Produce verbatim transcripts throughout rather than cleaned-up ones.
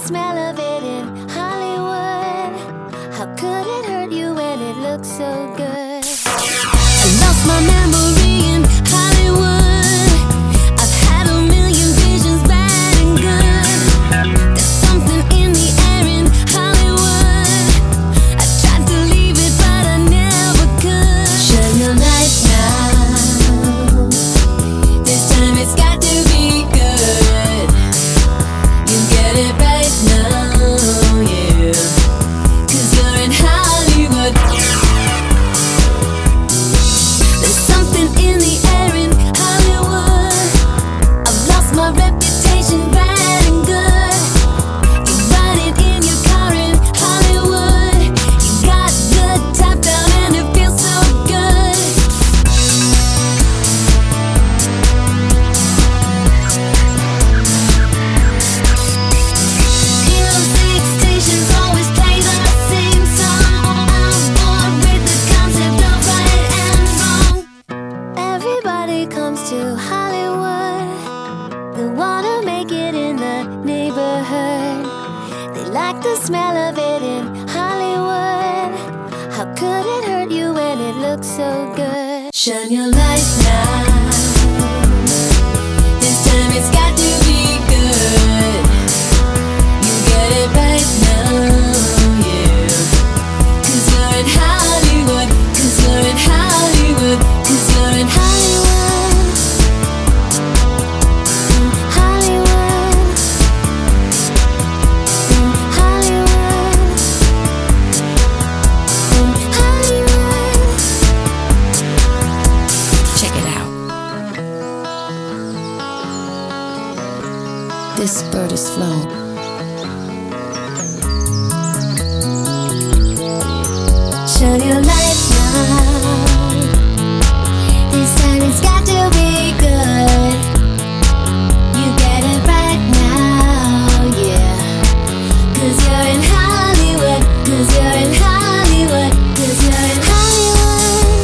smell of it in Hollywood. How could it hurt you when it looks so good? I lost my memory in Hollywood. I've had a million visions, bad and good. There's something in the air in Hollywood. I tried to leave it, but I never could. Shine your light now. This time it's got to be good. You get it right now, yeah. 'Cause you're in Hollywood. There's something in the air in Hollywood. I've lost my reputation, bad and good. You ride it in your car in Hollywood. You got the top down and it feels so good. Hero six stations always play the same song. I'm bored with the concept of right and wrong. Everybody comes to Hollywood. They wanna make it in the neighborhood. They like the smell of it in Hollywood. How could it hurt you when it looks so good? Shine your light now. This time it's got to be good. You get it right now, yeah. 'Cause you're in Hollywood. 'Cause you're in Hollywood. 'Cause you're in Hollywood. In Hollywood. In Hollywood. In Hollywood. Check it out. This bird is flown. Shine your light now. This time it's got to be good. You get it right now, yeah. 'Cause you're in Hollywood. 'Cause you're in Hollywood. 'Cause you're in Hollywood.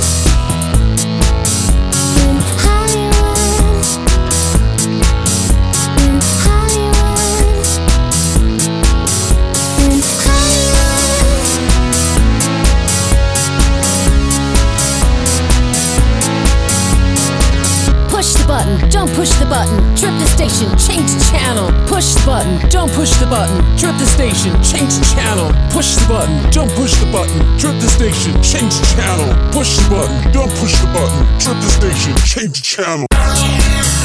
In Hollywood. In Hollywood. In Hollywood. Push the button, don't push the button. Trip the station, change the channel. Push the button, don't push the button. Trip the station, change the channel. Push the button, don't push the button. Trip the station, change the channel. Push the button, don't push the button. Trip the station, change the channel.